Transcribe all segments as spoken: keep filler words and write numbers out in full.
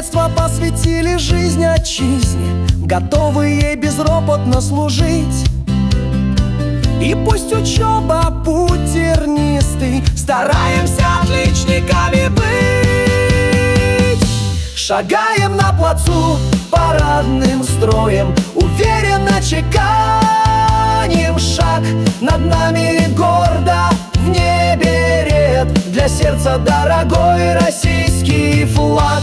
детства посвятили жизнь отчизне, готовы ей безропотно служить. И пусть учеба путь тернистый, стараемся отличниками быть. Шагаем на плацу парадным строем, уверенно чеканим шаг. Над нами гордо в небе ред, для сердца дорогой российский флаг.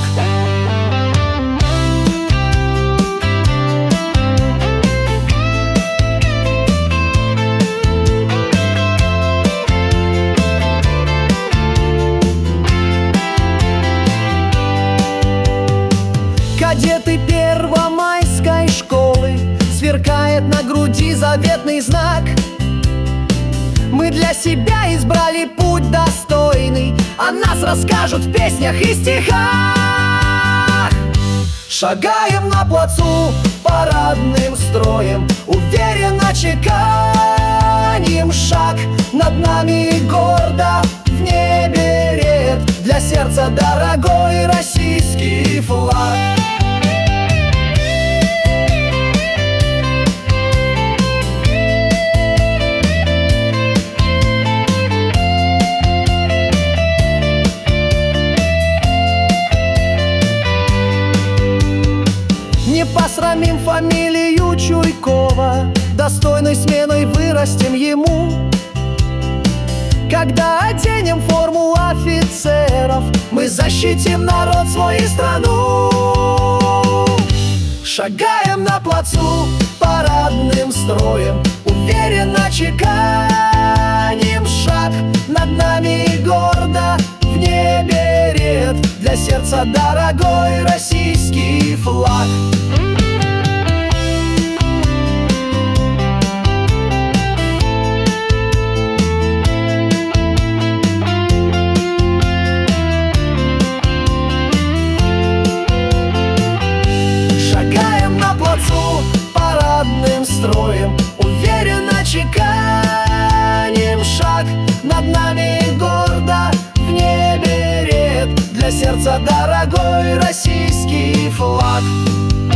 Кадеты первомайской школы, сверкает на груди заветный знак. Мы для себя избрали путь достойный, о нас расскажут в песнях и стихах. Шагаем на плацу парадным строем, уверенно чеканим шаг. Над нами гордо в небе ред, для сердца дорогой российский флаг. Не посрамим фамилию Чуйкова, достойной сменой вырастем ему. Когда оденем форму офицеров, мы защитим народ, свой и страну. Шагаем на плацу парадным строем, уверенно чеканим шаг. Над нами гордо в небе ред, для сердца дорогой российский флаг. Парадным строем, уверенно чеканим шаг. Над нами гордо в небе ред, для сердца дорогой российский флаг.